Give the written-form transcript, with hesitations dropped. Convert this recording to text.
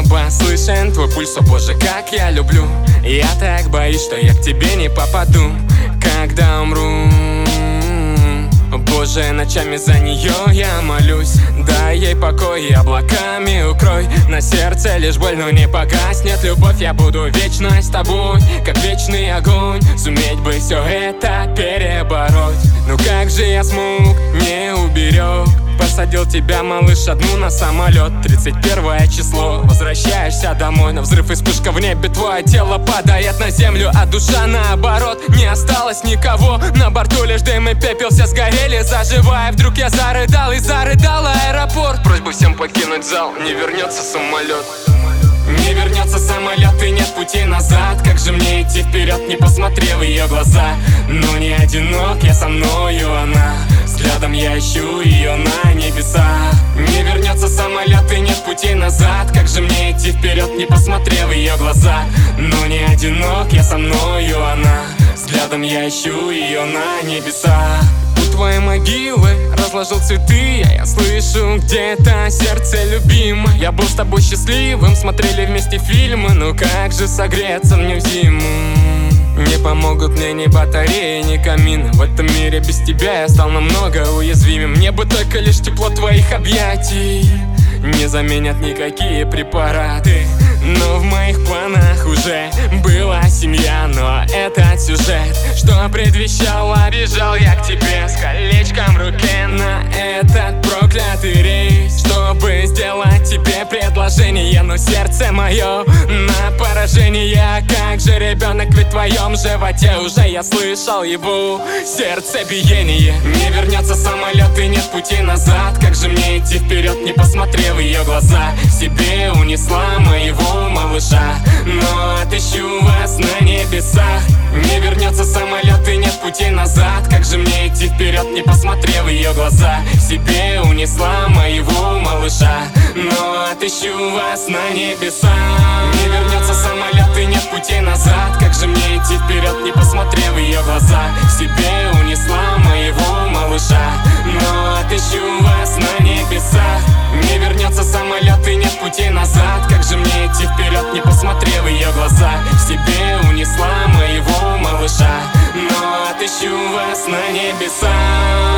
неба слышен твой пульс, о боже, как я люблю. Я так боюсь, что я к тебе не попаду, когда умру. О боже, ночами за нее я молюсь. Дай ей покой и облаками укрой. На сердце лишь боль, но не погаснет любовь. Я буду вечно с тобой, как вечный огонь. Суметь бы все это перебороть. Ну как же я смог, не уберег. Посадил тебя, малыш, одну на самолет. 31 число, возвращаешься домой. На взрыв и вспышка в небе, твое тело падает на землю, а душа наоборот. Не осталось никого, на борту лишь дым и пепел. Все сгорели заживо, и вдруг я зарыдал, и зарыдал аэропорт. Просьба всем покинуть зал, не вернется самолет. Не вернется самолет и нет пути назад. Как же мне идти вперед, не посмотрев в ее глаза? Но не одинок, я со мною она. Взглядом я ищу ее на небесах. Не вернется самолет и нет пути назад. Как же мне идти вперед, не посмотрев в ее глаза? Но не одинок, я со мною она. Взглядом я ищу ее на небесах. У твоей могилы разложил цветы, а я слышу где-то сердце любимое. Я был с тобой счастливым, смотрели вместе фильмы. Ну как же согреться мне в зиму? Не помогут мне ни батареи, ни камины. В этом мире без тебя я стал намного уязвимее. Мне бы только лишь тепло твоих объятий. Не заменят никакие препараты. Но в моих планах уже была семья. Но этот сюжет, что предвещало, бежал я к тебе с колечком в руке на этот проклятый рейс, чтобы сделать тебе предложение. Но сердце мое на поражение. Как же ребенок, ведь в твоем животе уже я слышал его сердцебиение. Не вернется самолет и нет пути назад. Как же мне идти вперед, не посмотрев в ее глаза? Себе унесла моего малыша, но отыщу вас на небесах. Не вернется самолет и нет пути назад. Как же мне идти вперед, не посмотрев в ее глаза? Себе унесла моего малыша, но отыщу вас на небесах. Не вернется самолет и нет пути назад. Как же мне идти вперед, не посмотрев в ее глаза? Себе унесла моего малыша, но отыщу вас на небесах. Не вернется самолет и нет пути назад. Как же мне идти вперед, не посмотрев в ее глаза? Себе унесла моего малыша, но отыщу вас на небесах.